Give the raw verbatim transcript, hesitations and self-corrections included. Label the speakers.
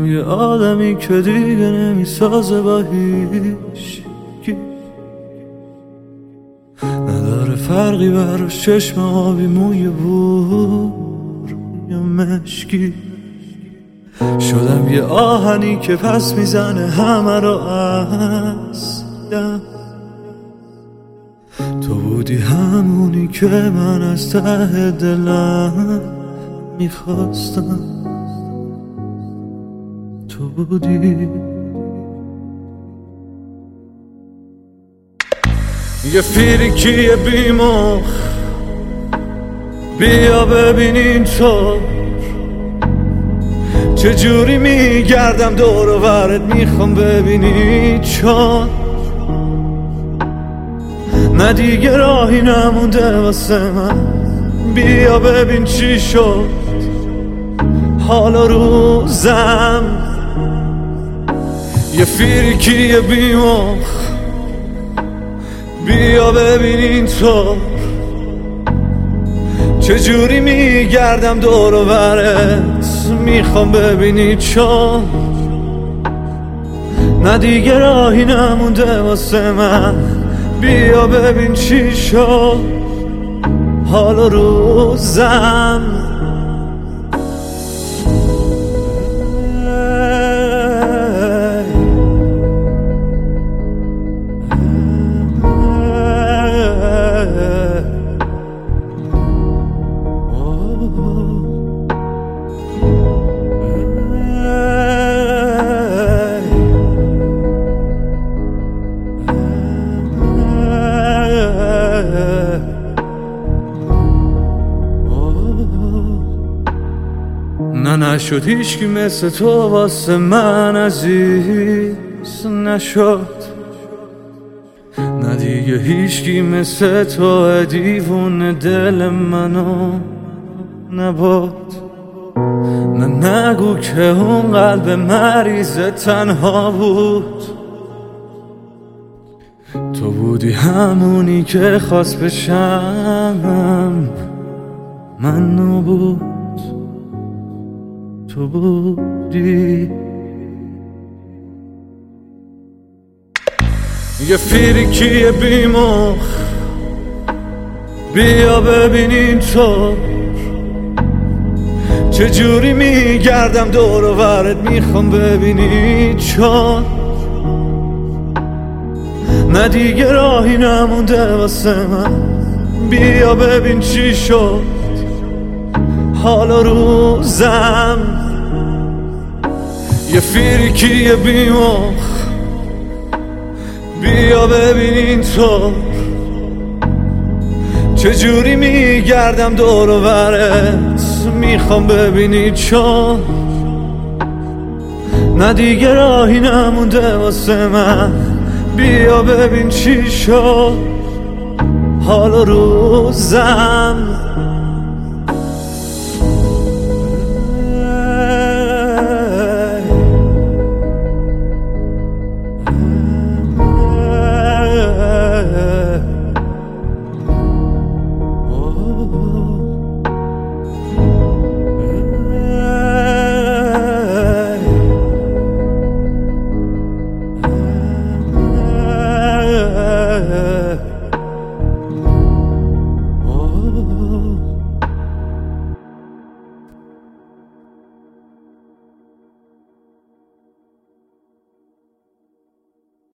Speaker 1: یه آدمی که دیگه نمیسازه با هیچ کی، نداره فرقی براش چشم آبی موی بور یا مشکی. شدم یه آهنی که پس میزنه همه رو از دم. تو بودی همونی که من از ته دلم میخواستم، تو بودی. یه فیریکی بیمخ بیا ببین اینطور چجوری میگردم دور و برت، میخوام ببینی چون نه دیگه راهی نمونده واسه من. بیا ببین چی شد حالا روزم. یه فیریکی بیمخ بیا ببین اینطور چجوری میگردم دور و برت، میخوام ببینی چون نه دیگه راهی نمونده واسه من. بیا ببین چی شد حالا روزم. نه نشد هیچکی مثل تو واسه من عزیز نشد، نه دیگه هیچکی مثل تو دیوونه دل منو نبود. نه نگو که اون قلب مریض تنها بود، تو بودی همونی که خواست بشم من نبود، تو بودی. یه فیریکی بیمخ بیا ببین اینطور چجوری میگردم دور و برت، میخوام ببینی چون نه دیگه راهی نمونده واسه من. بیا ببین چی شد حالا روزم. یه فیریکی بیمخ بیا ببین اینطور چجوری میگردم دور و برت، میخوام ببینی چون نه دیگه راهی نمونده واسه من. بیا ببین چی شد حالا روزم.